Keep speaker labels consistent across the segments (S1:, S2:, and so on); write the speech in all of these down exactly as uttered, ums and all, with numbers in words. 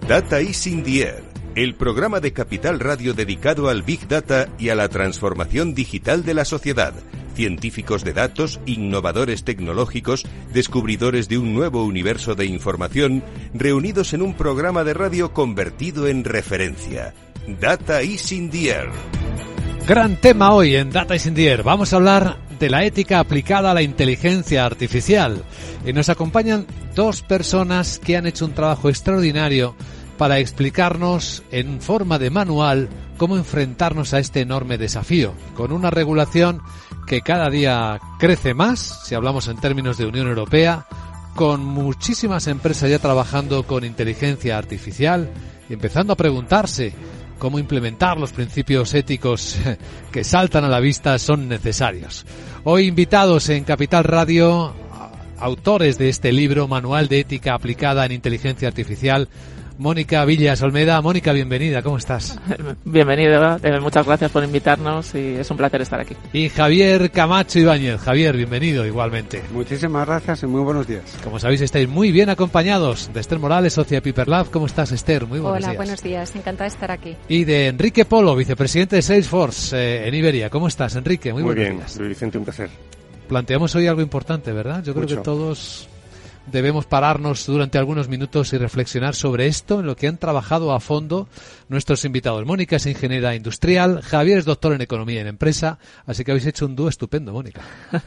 S1: Data is in the air, el programa de Capital Radio dedicado al Big Data y a la transformación digital de la sociedad. Científicos de datos, innovadores tecnológicos, descubridores de un nuevo universo de información, reunidos en un programa de radio convertido en referencia. Data is in the air.
S2: Gran tema hoy en Data is in the air. Vamos a hablar de la ética aplicada a la inteligencia artificial. Y nos acompañan dos personas que han hecho un trabajo extraordinario para explicarnos en forma de manual cómo enfrentarnos a este enorme desafío, con una regulación que cada día crece más, si hablamos en términos de Unión Europea, con muchísimas empresas ya trabajando con inteligencia artificial y empezando a preguntarse cómo implementar los principios éticos que saltan a la vista son necesarios. Hoy invitados en Capital Radio, autores de este libro, Manual de Ética Aplicada en Inteligencia Artificial, Mónica Villas Olmeda. Mónica, bienvenida, ¿cómo estás?
S3: Bienvenido, eh, muchas gracias por invitarnos y es un placer estar aquí.
S2: Y Javier Camacho Ibáñez. Javier, bienvenido igualmente.
S4: Muchísimas gracias y muy buenos días.
S2: Como sabéis, estáis muy bien acompañados de Esther Morales, socia de Piper Lab. ¿Cómo estás, Esther? Muy buenos
S5: Hola,
S2: días.
S5: buenos días, encantada de estar aquí.
S2: Y de Enrique Polo, vicepresidente de Salesforce eh, en Iberia. ¿Cómo estás, Enrique? Muy,
S4: muy
S2: buenos
S4: bien,
S2: días.
S4: Luis Vicente, un placer.
S2: Planteamos hoy algo importante, ¿verdad? Yo creo
S4: Mucho.
S2: que todos debemos pararnos durante algunos minutos y reflexionar sobre esto, en lo que han trabajado a fondo nuestros invitados. Mónica es ingeniera industrial, Javier es doctor en economía y en empresa, así que habéis hecho un dúo estupendo, Mónica.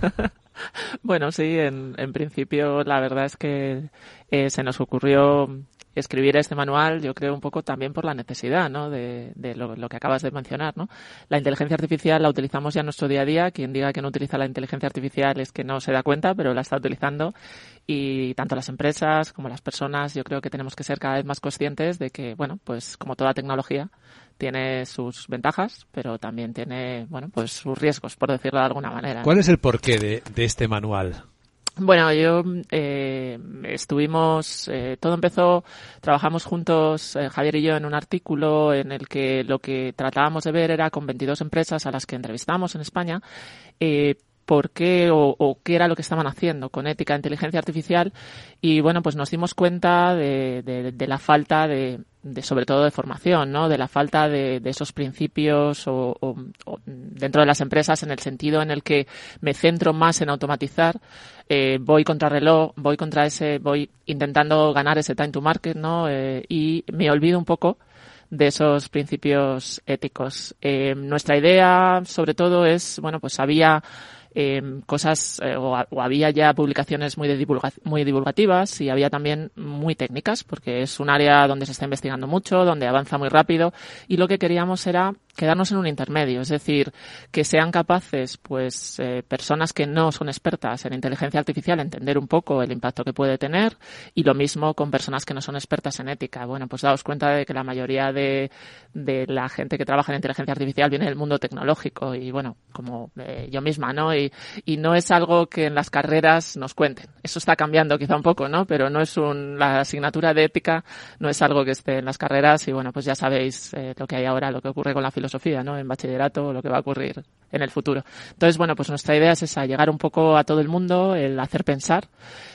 S3: Bueno, sí, en, en principio la verdad es que eh, se nos ocurrió escribir este manual, yo creo un poco también por la necesidad, ¿no? De, de lo, lo que acabas de mencionar, ¿no? La inteligencia artificial la utilizamos ya en nuestro día a día. Quien diga que no utiliza la inteligencia artificial es que no se da cuenta, pero la está utilizando. Y tanto las empresas como las personas, yo creo que tenemos que ser cada vez más conscientes de que, bueno, pues como toda tecnología, tiene sus ventajas, pero también tiene, bueno, pues sus riesgos, por decirlo de alguna manera.
S2: ¿Cuál es el porqué de, de este manual?
S3: Bueno, yo eh, estuvimos, eh, todo empezó, trabajamos juntos, eh, Javier y yo, en un artículo en el que lo que tratábamos de ver era con veintidós empresas a las que entrevistamos en España, eh, por qué o, o qué era lo que estaban haciendo con ética e inteligencia artificial y bueno, pues nos dimos cuenta de, de, de la falta de, de, sobre todo de formación, ¿no? De la falta de, de esos principios o, o, o dentro de las empresas en el sentido en el que me centro más en automatizar, eh, voy contra reloj, voy contra ese, voy intentando ganar ese time to market, ¿no? Eh, y me olvido un poco de esos principios éticos. Eh, nuestra idea, sobre todo, es, bueno, pues había Eh, cosas eh, o, o había ya publicaciones muy, de divulga, muy divulgativas y había también muy técnicas porque es un área donde se está investigando mucho, donde avanza muy rápido y lo que queríamos era quedarnos en un intermedio, es decir, que sean capaces pues eh, personas que no son expertas en inteligencia artificial entender un poco el impacto que puede tener y lo mismo con personas que no son expertas en ética. Bueno, pues daos cuenta de que la mayoría de, de la gente que trabaja en inteligencia artificial viene del mundo tecnológico y bueno, como eh, yo misma, ¿no? Y, y no es algo que en las carreras nos cuenten. Eso está cambiando quizá un poco, ¿no? Pero no es un, la asignatura de ética no es algo que esté en las carreras y bueno, pues ya sabéis eh, lo que hay ahora, lo que ocurre con la filosofía, ¿no? En bachillerato, lo que va a ocurrir en el futuro. Entonces, bueno, pues nuestra idea es esa, llegar un poco a todo el mundo, el hacer pensar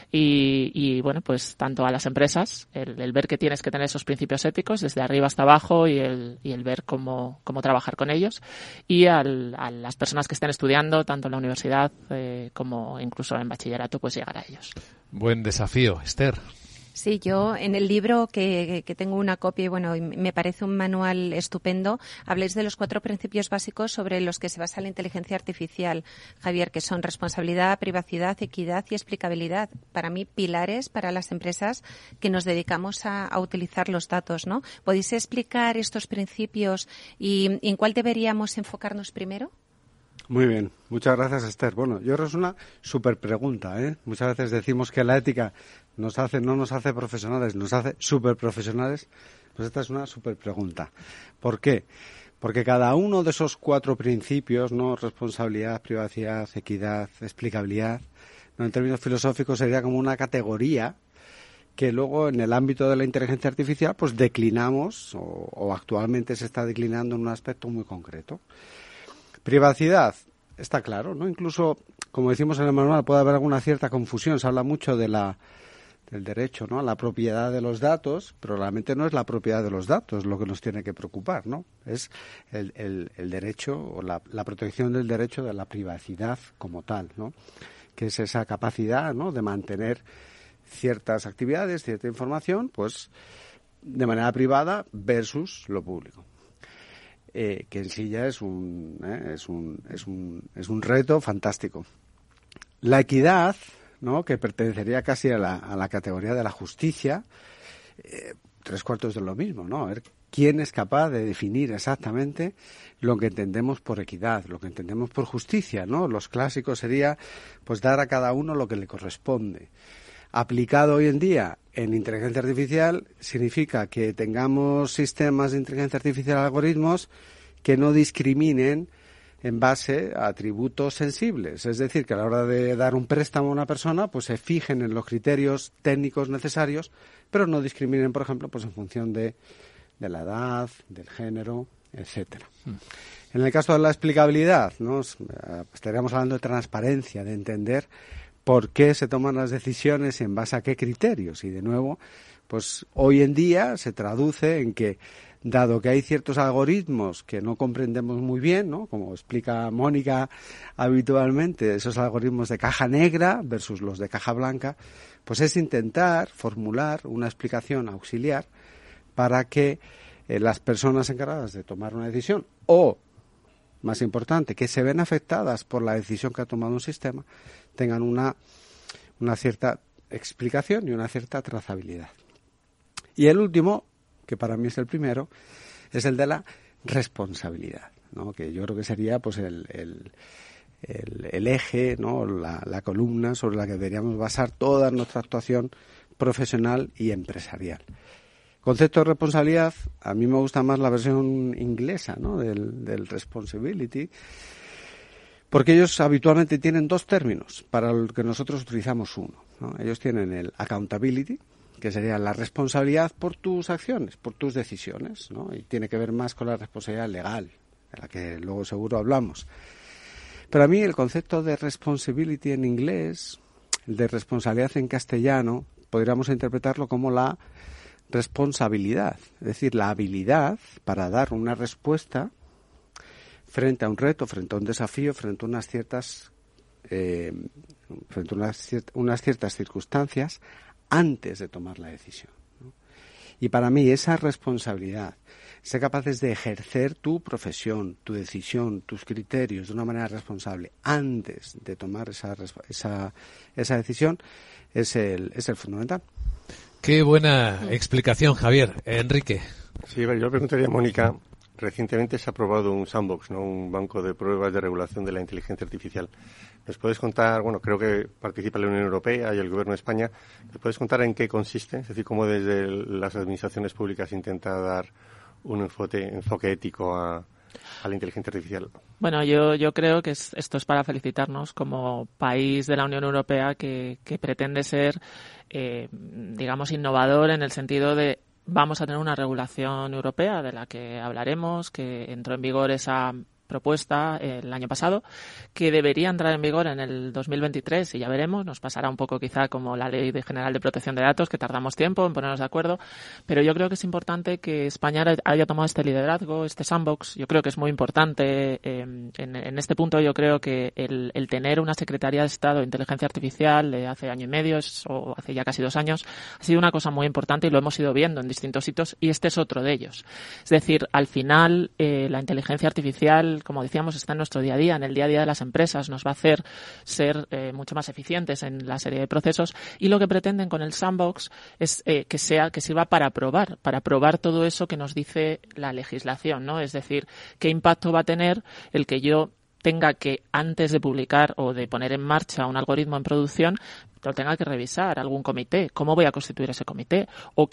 S3: y, y bueno, pues tanto a las empresas, el, el ver que tienes que tener esos principios éticos desde arriba hasta abajo y el, y el ver cómo, cómo trabajar con ellos y al, a las personas que estén estudiando, tanto en la universidad eh, como incluso en bachillerato, pues llegar a ellos.
S2: Buen desafío, Esther.
S5: Sí, yo en el libro que, que tengo una copia y bueno, me parece un manual estupendo, habléis de los cuatro principios básicos sobre los que se basa la inteligencia artificial, Javier, que son responsabilidad, privacidad, equidad y explicabilidad. Para mí, pilares para las empresas que nos dedicamos a, a utilizar los datos, ¿no? ¿Podéis explicar estos principios y, y en cuál deberíamos enfocarnos primero?
S4: Muy bien, muchas gracias, Esther. Bueno, yo creo que es una súper pregunta, ¿eh? Muchas veces decimos que la ética nos hace, no nos hace profesionales, nos hace súper profesionales. Pues esta es una súper pregunta. ¿Por qué? Porque cada uno de esos cuatro principios, ¿no? Responsabilidad, privacidad, equidad, explicabilidad, ¿no? En términos filosóficos sería como una categoría que luego en el ámbito de la inteligencia artificial pues declinamos o, o actualmente se está declinando en un aspecto muy concreto. Privacidad, está claro, ¿no? Incluso, como decimos en el manual, puede haber alguna cierta confusión. Se habla mucho de la del derecho, ¿no? La propiedad de los datos, pero realmente no es la propiedad de los datos lo que nos tiene que preocupar, ¿no? Es el, el, el derecho o la, la protección del derecho de la privacidad como tal, ¿no? Que es esa capacidad, ¿no? De mantener ciertas actividades, cierta información, pues de manera privada versus lo público. Eh, que en sí ya es un, eh, es un, es un, es un reto fantástico. La equidad, ¿no? Que pertenecería casi a la, a la categoría de la justicia, eh, tres cuartos de lo mismo, ¿no? A ver quién es capaz de definir exactamente lo que entendemos por equidad, lo que entendemos por justicia, ¿no? Los clásicos sería, pues, dar a cada uno lo que le corresponde. Aplicado hoy en día en inteligencia artificial significa que tengamos sistemas de inteligencia artificial, algoritmos que no discriminen en base a atributos sensibles. Es decir, que a la hora de dar un préstamo a una persona, pues se fijen en los criterios técnicos necesarios, pero no discriminen, por ejemplo, pues en función de, de la edad, del género, etcétera. Mm. En el caso de la explicabilidad, ¿no? Estaríamos hablando de transparencia, de entender por qué se toman las decisiones y en base a qué criterios. Y de nuevo, pues hoy en día se traduce en que, dado que hay ciertos algoritmos que no comprendemos muy bien, ¿no? Como explica Mónica habitualmente, esos algoritmos de caja negra versus los de caja blanca, pues es intentar formular una explicación auxiliar para que eh, las personas encargadas de tomar una decisión, o, más importante, que se ven afectadas por la decisión que ha tomado un sistema, tengan una, una cierta explicación y una cierta trazabilidad. Y el último, que para mí es el primero, es el de la responsabilidad, ¿no? Que yo creo que sería pues el, el, el, el eje, ¿no? La, la columna sobre la que deberíamos basar toda nuestra actuación profesional y empresarial. Concepto de responsabilidad, a mí me gusta más la versión inglesa, ¿no? del, del responsibility, porque ellos habitualmente tienen dos términos, para lo que nosotros utilizamos uno, ¿no? Ellos tienen el accountability, que sería la responsabilidad por tus acciones, por tus decisiones, ¿no? Y tiene que ver más con la responsabilidad legal, de la que luego seguro hablamos. Pero a mí el concepto de responsibility en inglés, el de responsabilidad en castellano, podríamos interpretarlo como la responsabilidad, es decir, la habilidad para dar una respuesta frente a un reto, frente a un desafío, frente a unas ciertas, eh, frente a unas, ciert- unas ciertas circunstancias, antes de tomar la decisión, ¿no? Y para mí esa responsabilidad, ser capaces de ejercer tu profesión, tu decisión, tus criterios de una manera responsable antes de tomar esa esa, esa decisión, es el, es el fundamental.
S2: Qué buena explicación, Javier. Enrique.
S6: Sí, yo le preguntaría a Mónica. Recientemente se ha aprobado un sandbox, ¿no? Un banco de pruebas de regulación de la inteligencia artificial. ¿Nos puedes contar, bueno, creo que participa la Unión Europea y el Gobierno de España, ¿nos puedes contar en qué consiste? Es decir, cómo desde el, las administraciones públicas intenta dar un enfoque, enfoque ético a, a la inteligencia artificial.
S3: Bueno, yo, yo creo que es, esto es para felicitarnos como país de la Unión Europea que, que pretende ser, eh, digamos, innovador en el sentido de vamos a tener una regulación europea de la que hablaremos, que entró en vigor esa propuesta el año pasado, que debería entrar en vigor en el dos mil veintitrés y ya veremos, nos pasará un poco quizá como la Ley General de Protección de Datos, que tardamos tiempo en ponernos de acuerdo, pero yo creo que es importante que España haya tomado este liderazgo, este sandbox. Yo creo que es muy importante eh, en, en este punto. Yo creo que el, el tener una Secretaría de Estado de Inteligencia Artificial de hace año y medio o hace ya casi dos años ha sido una cosa muy importante y lo hemos ido viendo en distintos sitios y este es otro de ellos. Es decir, al final eh, la inteligencia artificial, como decíamos, está en nuestro día a día, en el día a día de las empresas, nos va a hacer ser eh, mucho más eficientes en la serie de procesos y lo que pretenden con el sandbox es eh, que sea, que sirva para probar, para probar todo eso que nos dice la legislación, ¿no? Es decir, qué impacto va a tener el que yo tenga que, antes de publicar o de poner en marcha un algoritmo en producción, lo tenga que revisar algún comité. ¿Cómo voy a constituir ese comité? O qué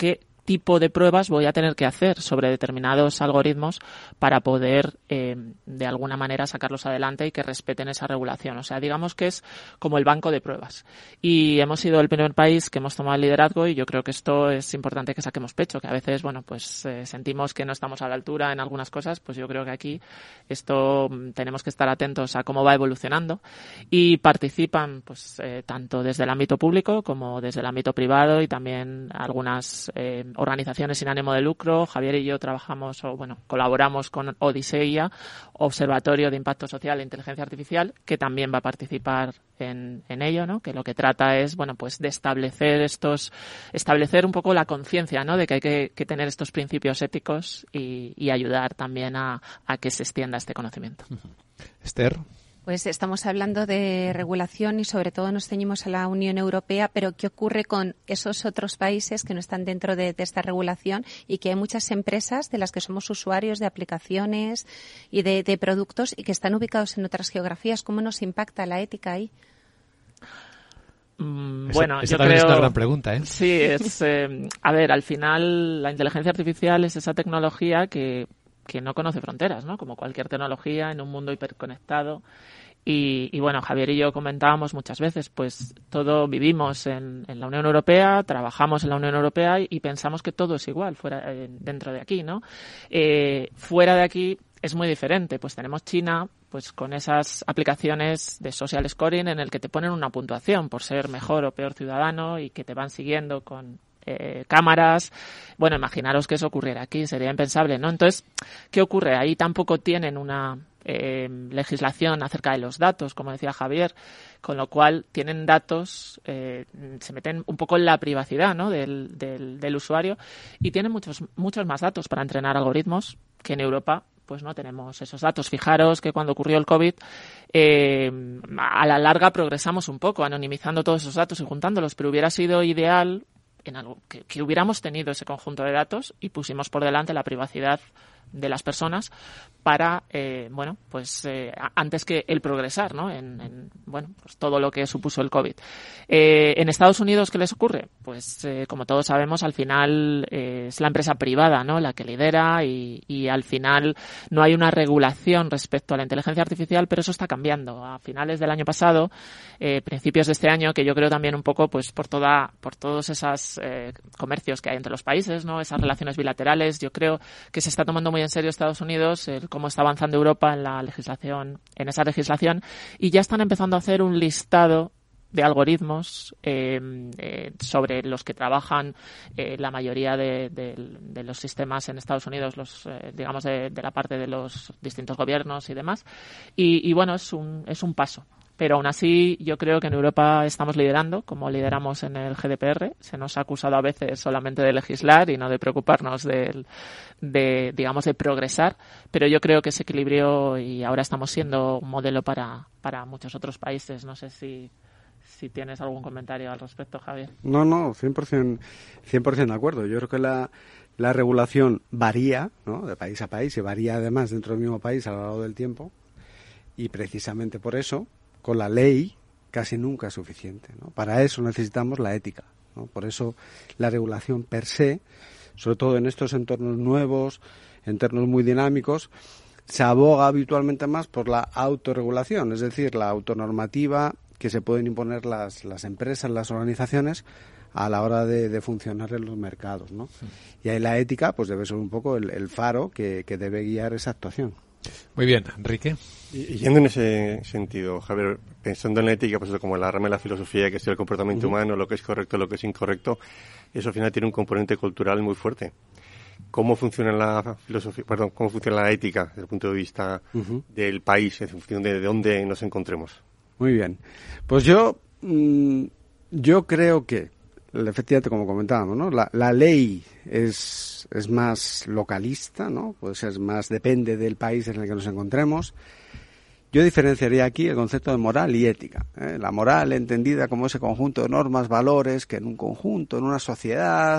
S3: tipo de pruebas voy a tener que hacer sobre determinados algoritmos para poder, eh, de alguna manera, sacarlos adelante y que respeten esa regulación. O sea, digamos que es como el banco de pruebas. Y hemos sido el primer país que hemos tomado el liderazgo y yo creo que esto es importante que saquemos pecho, que a veces, bueno, pues eh, sentimos que no estamos a la altura en algunas cosas, pues yo creo que aquí esto tenemos que estar atentos a cómo va evolucionando y participan, pues, eh, tanto desde el ámbito público como desde el ámbito privado y también algunas eh, organizaciones sin ánimo de lucro. Javier y yo trabajamos, o bueno, colaboramos con Odiseia, Observatorio de Impacto Social e Inteligencia Artificial, que también va a participar en, en ello, ¿no? Que lo que trata es, bueno, pues de establecer estos, establecer un poco la conciencia, ¿no? De que hay que, que tener estos principios éticos y, y ayudar también a, a que se extienda este conocimiento.
S2: Esther.
S5: Pues estamos hablando de regulación y sobre todo nos ceñimos a la Unión Europea, pero ¿qué ocurre con esos otros países que no están dentro de, de esta regulación y que hay muchas empresas de las que somos usuarios de aplicaciones y de, de productos y que están ubicados en otras geografías? ¿Cómo nos impacta la ética ahí?
S3: Mm,
S2: esa,
S3: bueno,
S2: esa
S3: yo
S2: también
S3: creo,
S2: es una gran pregunta, ¿eh?
S3: Sí, es, eh, a ver, al final la inteligencia artificial es esa tecnología que que no conoce fronteras, ¿no? Como cualquier tecnología en un mundo hiperconectado. Y, y bueno, Javier y yo comentábamos muchas veces, pues todo vivimos en, en la Unión Europea, trabajamos en la Unión Europea y, y pensamos que todo es igual fuera eh, dentro de aquí, ¿no? Eh, fuera de aquí es muy diferente. Pues tenemos China, pues con esas aplicaciones de social scoring en el que te ponen una puntuación por ser mejor o peor ciudadano y que te van siguiendo con Eh, cámaras. Bueno, imaginaros que eso ocurriera aquí, sería impensable, ¿no? Entonces, ¿qué ocurre? Ahí tampoco tienen una eh, legislación acerca de los datos, como decía Javier, con lo cual tienen datos, eh, se meten un poco en la privacidad, ¿no? del, del, del usuario y tienen muchos, muchos más datos para entrenar algoritmos que en Europa pues no tenemos esos datos. Fijaros que cuando ocurrió el COVID, eh, a la larga progresamos un poco, anonimizando todos esos datos y juntándolos, pero hubiera sido ideal en algo que, que hubiéramos tenido ese conjunto de datos y pusimos por delante la privacidad de las personas para, eh, bueno, pues eh, antes que el progresar, ¿no? En, en bueno, pues todo lo que supuso el COVID. Eh, en Estados Unidos, ¿qué les ocurre? Pues eh, como todos sabemos, al final eh, es la empresa privada, ¿no? La que lidera y, y al final no hay una regulación respecto a la inteligencia artificial, pero eso está cambiando. A finales del año pasado, eh, principios de este año, que yo creo también un poco, pues por toda, por todos esos eh, comercios que hay entre los países, ¿no? Esas relaciones bilaterales, yo creo que se está tomando muy en serio Estados Unidos, el cómo está avanzando Europa en la legislación, en esa legislación, y ya están empezando a hacer un listado de algoritmos eh, eh, sobre los que trabajan eh, la mayoría de, de, de los sistemas en Estados Unidos, los eh, digamos de, de la parte de los distintos gobiernos y demás. Y, y bueno, es un es un paso. Pero aún así, yo creo que en Europa estamos liderando, como lideramos en el G D P R. Se nos ha acusado a veces solamente de legislar y no de preocuparnos de, de, digamos, de progresar. Pero yo creo que ese equilibrio y ahora estamos siendo un modelo para, para muchos otros países. No sé si, si tienes algún comentario al respecto, Javier.
S4: No, no, cien por ciento, cien por ciento de acuerdo. Yo creo que la, la regulación varía, ¿no? De país a país y varía además dentro del mismo país a lo largo del tiempo. Y precisamente por eso, con la ley casi nunca es suficiente, ¿no? Para eso necesitamos la ética, ¿no? Por eso la regulación per se, sobre todo en estos entornos nuevos, entornos muy dinámicos, se aboga habitualmente más por la autorregulación, es decir, la autonormativa que se pueden imponer las, las empresas, las organizaciones a la hora de, de funcionar en los mercados, ¿no? Sí. Y ahí la ética pues debe ser un poco el, el faro que, que debe guiar esa actuación.
S2: Muy bien, Enrique.
S6: Y yendo en ese sentido, Javier, pensando en la ética, pues eso como la rama de la filosofía, que es el comportamiento uh-huh. humano, lo que es correcto, lo que es incorrecto, eso al final tiene un componente cultural muy fuerte. ¿Cómo funciona la filosofía, perdón, cómo funciona la ética desde el punto de vista uh-huh. del país, en función de, de dónde nos encontremos?
S4: Muy bien. Pues yo, mmm, yo creo que, efectivamente, como comentábamos, ¿no? La, la ley es es más localista, ¿no? Puede ser más, depende del país en el que nos encontremos. Yo diferenciaría aquí el concepto de moral y ética, ¿eh? La moral entendida como ese conjunto de normas, valores que en un conjunto, en una sociedad,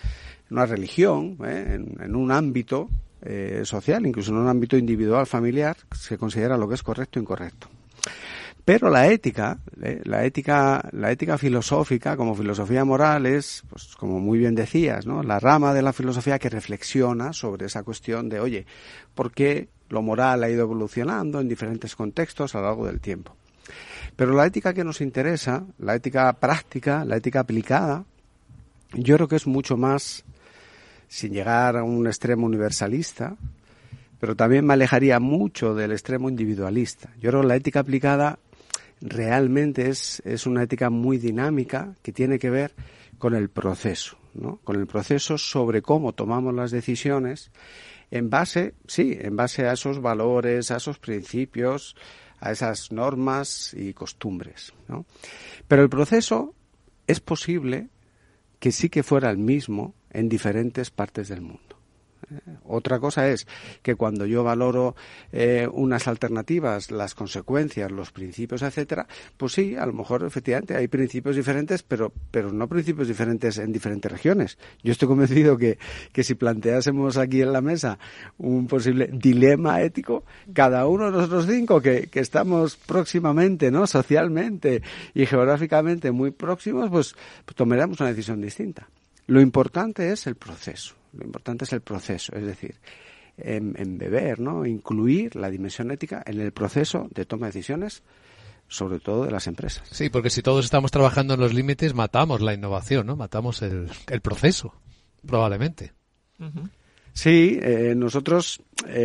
S4: en una religión, ¿eh? en, en un ámbito eh, social, incluso en un ámbito individual, familiar, se considera lo que es correcto e incorrecto. Pero la ética, eh, la ética, la ética filosófica, como filosofía moral, es, pues, como muy bien decías, ¿no?, la rama de la filosofía que reflexiona sobre esa cuestión de, oye, ¿por qué lo moral ha ido evolucionando en diferentes contextos a lo largo del tiempo? Pero la ética que nos interesa, la ética práctica, la ética aplicada, yo creo que es mucho más, sin llegar a un extremo universalista, pero también me alejaría mucho del extremo individualista. Yo creo que la ética aplicada realmente es, es una ética muy dinámica que tiene que ver con el proceso, ¿no?, con el proceso sobre cómo tomamos las decisiones en base, sí, en base a esos valores, a esos principios, a esas normas y costumbres, ¿no? Pero el proceso es posible que sí que fuera el mismo en diferentes partes del mundo. Eh, otra cosa es que cuando yo valoro eh, unas alternativas, las consecuencias, los principios, etcétera, pues sí, a lo mejor efectivamente hay principios diferentes, pero pero no principios diferentes en diferentes regiones. Yo estoy convencido que, que si planteásemos aquí en la mesa un posible dilema ético, cada uno de nosotros cinco que, que estamos próximamente, ¿no?, socialmente y geográficamente muy próximos, pues, pues tomaremos una decisión distinta. Lo importante es el proceso. Lo importante es el proceso, es decir, en, en beber, ¿no?, incluir la dimensión ética en el proceso de toma de decisiones, sobre todo de las empresas.
S2: Sí, porque si todos estamos trabajando en los límites, matamos la innovación, ¿no? Matamos el, el proceso, probablemente.
S3: Uh-huh.
S4: Sí, eh, nosotros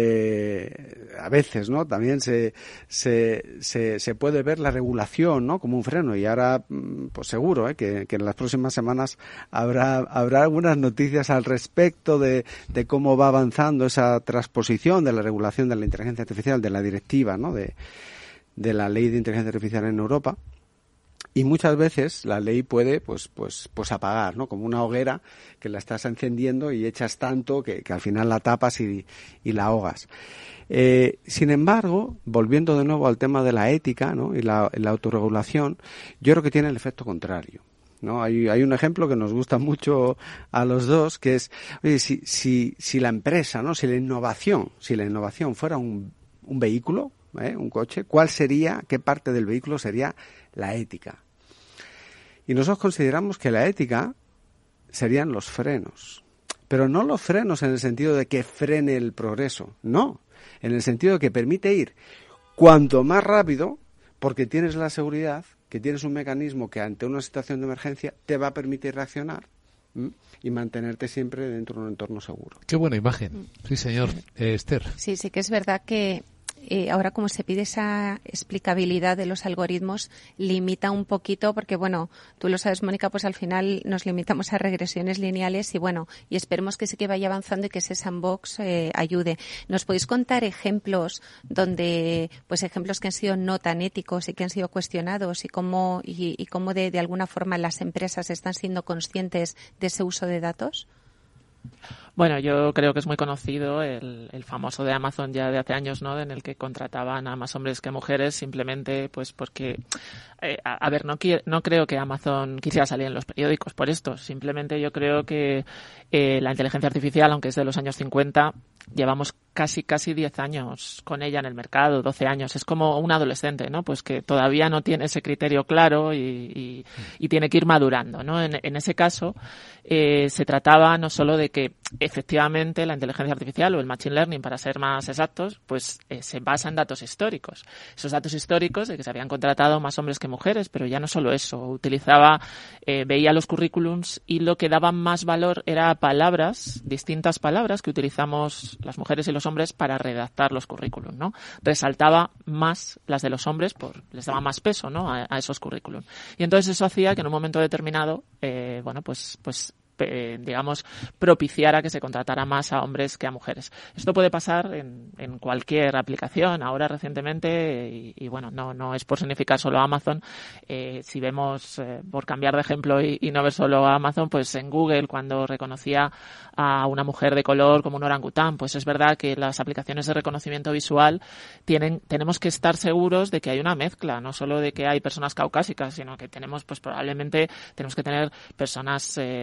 S4: eh, a veces, ¿no?, también se, se se se puede ver la regulación, ¿no?, como un freno, y ahora pues seguro, ¿eh?, que, que en las próximas semanas habrá habrá algunas noticias al respecto de, de cómo va avanzando esa transposición de la regulación de la inteligencia artificial, de la directiva, ¿no?, de de la ley de inteligencia artificial en Europa. Y muchas veces la ley puede, pues, pues, pues apagar, ¿no?, como una hoguera que la estás encendiendo y echas tanto que, que al final la tapas y, y la ahogas. Eh, sin embargo, volviendo de nuevo al tema de la ética, ¿no?, y la, la autorregulación, yo creo que tiene el efecto contrario, ¿no? Hay, hay un ejemplo que nos gusta mucho a los dos, que es, oye, si, si, si la empresa, ¿no?, si la innovación, si la innovación fuera un, un vehículo, ¿eh?, un coche, ¿cuál sería, qué parte del vehículo sería la ética? Y nosotros consideramos que la ética serían los frenos, pero no los frenos en el sentido de que frene el progreso, no, en el sentido de que permite ir cuanto más rápido, porque tienes la seguridad, que tienes un mecanismo que ante una situación de emergencia te va a permitir reaccionar, ¿m?, y mantenerte siempre dentro de un entorno seguro.
S2: Qué buena imagen. Sí, señor. Eh, Esther.
S5: Sí, sí que es verdad que Eh, ahora, como se pide esa explicabilidad de los algoritmos, limita un poquito, porque bueno, tú lo sabes, Mónica, pues al final nos limitamos a regresiones lineales y bueno, y esperemos que sí que vaya avanzando y que ese sandbox eh, ayude. ¿Nos podéis contar ejemplos donde, pues ejemplos que han sido no tan éticos y que han sido cuestionados y cómo, y, y cómo de, de alguna forma las empresas están siendo conscientes de ese uso de datos?
S3: Bueno, yo creo que es muy conocido el, el famoso de Amazon ya de hace años, ¿no?, en el que contrataban a más hombres que mujeres simplemente pues porque, eh, a, a ver, no, qui- no creo que Amazon quisiera salir en los periódicos por esto. Simplemente yo creo que eh, la inteligencia artificial, aunque es de los años cincuenta, llevamos casi, casi diez años con ella en el mercado, doce años. Es como un adolescente, ¿no?, pues que todavía no tiene ese criterio claro y, y, y tiene que ir madurando, ¿no? En, en ese caso, eh, se trataba no solo de que efectivamente la inteligencia artificial o el machine learning, para ser más exactos, pues eh, se basa en datos históricos. Esos datos históricos de que se habían contratado más hombres que mujeres, pero ya no solo eso. Utilizaba, eh, veía los currículums y lo que daba más valor era palabras, distintas palabras que utilizamos las mujeres y los hombres para redactar los currículums, ¿no? Resaltaba más las de los hombres, por les daba más peso, ¿no?, a, a esos currículums. Y entonces eso hacía que en un momento determinado, eh, bueno, pues, pues Eh, digamos, propiciara que se contratara más a hombres que a mujeres. Esto puede pasar en, en cualquier aplicación. Ahora recientemente, y, y bueno, no no es por significar solo a Amazon, eh, si vemos, eh, por cambiar de ejemplo y, y no ver solo a Amazon, pues en Google, cuando reconocía a una mujer de color como un orangután, pues es verdad que las aplicaciones de reconocimiento visual tienen tenemos que estar seguros de que hay una mezcla, no solo de que hay personas caucásicas, sino que tenemos, pues probablemente tenemos que tener personas eh, de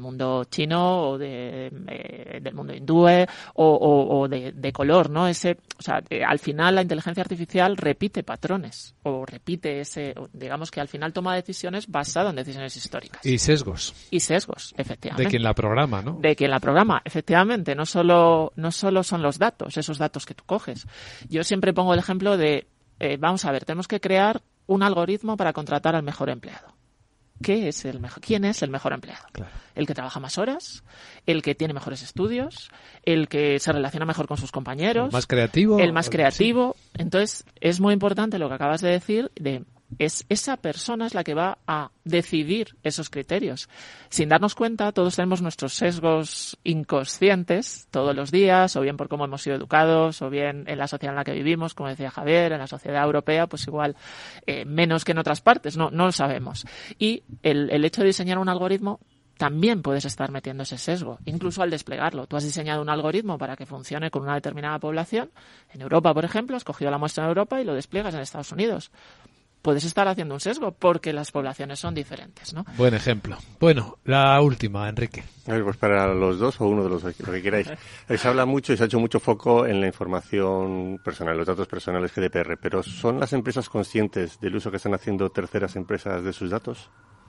S3: mundo chino o de, eh, del mundo hindú o, o, o de, de color, ¿no? Ese, o sea, eh, al final la inteligencia artificial repite patrones o repite ese, digamos que al final toma decisiones basado en decisiones históricas.
S2: Y sesgos.
S3: Y sesgos, efectivamente.
S2: De quien la programa, ¿no?
S3: De quien la programa, efectivamente. No solo, no solo son los datos, esos datos que tú coges. Yo siempre pongo el ejemplo de, eh, vamos a ver, tenemos que crear un algoritmo para contratar al mejor empleado. ¿Qué es el mejor? ¿Quién es el mejor empleado?
S2: Claro.
S3: ¿El que trabaja más horas? ¿El que tiene mejores estudios? ¿El que se relaciona mejor con sus compañeros?
S2: ¿El más creativo?
S3: El más creativo. Sí. Entonces, es muy importante lo que acabas de decir de es esa persona es la que va a decidir esos criterios. Sin darnos cuenta, todos tenemos nuestros sesgos inconscientes todos los días, o bien por cómo hemos sido educados, o bien en la sociedad en la que vivimos, como decía Javier, en la sociedad europea, pues igual eh, menos que en otras partes, no, no lo sabemos. Y el, el hecho de diseñar un algoritmo también puedes estar metiendo ese sesgo, incluso al desplegarlo. Tú has diseñado un algoritmo para que funcione con una determinada población. En Europa, por ejemplo, has cogido la muestra en Europa y lo despliegas en Estados Unidos. Puedes estar haciendo un sesgo porque las poblaciones son diferentes, ¿no?
S2: Buen ejemplo. Bueno, la última, Enrique.
S6: A ver, pues para los dos o uno de los lo que queráis. Se habla mucho y se ha hecho mucho foco en la información personal, los datos personales G D P R, pero ¿son las empresas conscientes del uso que están haciendo terceras empresas de sus datos?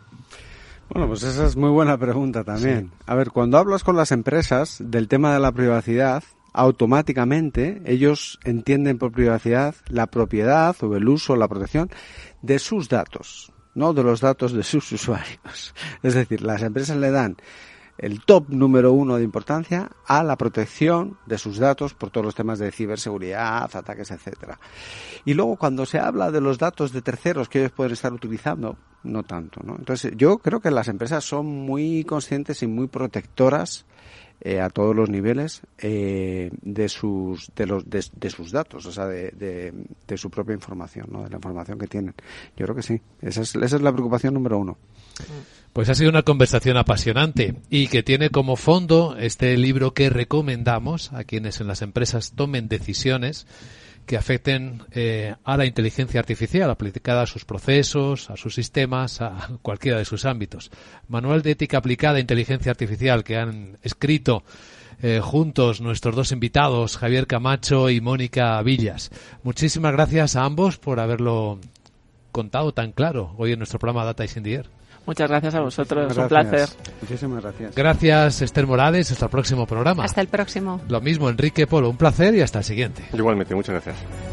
S4: Bueno, pues esa es muy buena pregunta también. Sí. A ver, cuando hablas con las empresas del tema de la privacidad, automáticamente ellos entienden por privacidad la propiedad o el uso, la protección de sus datos, no de los datos de sus usuarios. Es decir, las empresas le dan el top número uno de importancia a la protección de sus datos por todos los temas de ciberseguridad, ataques, etcétera. Y luego cuando se habla de los datos de terceros que ellos pueden estar utilizando, no tanto, ¿no? Entonces yo creo que las empresas son muy conscientes y muy protectoras Eh, a todos los niveles eh, de sus de los de, de sus datos, o sea, de, de, de su propia información, ¿no? De la información que tienen. Yo creo que sí. Esa es, esa es la preocupación número uno.
S2: Pues ha sido una conversación apasionante y que tiene como fondo este libro que recomendamos a quienes en las empresas tomen decisiones que afecten eh, a la inteligencia artificial aplicada a sus procesos, a sus sistemas, a cualquiera de sus ámbitos. Manual de ética aplicada a inteligencia artificial que han escrito eh, juntos nuestros dos invitados, Javier Camacho y Mónica Villas. Muchísimas gracias a ambos por haberlo contado tan claro hoy en nuestro programa Data is in the Air.
S3: Muchas gracias a vosotros,
S4: gracias.
S3: Un placer.
S4: Muchísimas gracias.
S2: Gracias, Esther Morales, hasta el próximo programa.
S5: Hasta el próximo.
S2: Lo mismo, Enrique Polo, un placer y hasta el siguiente.
S6: Igualmente, muchas gracias.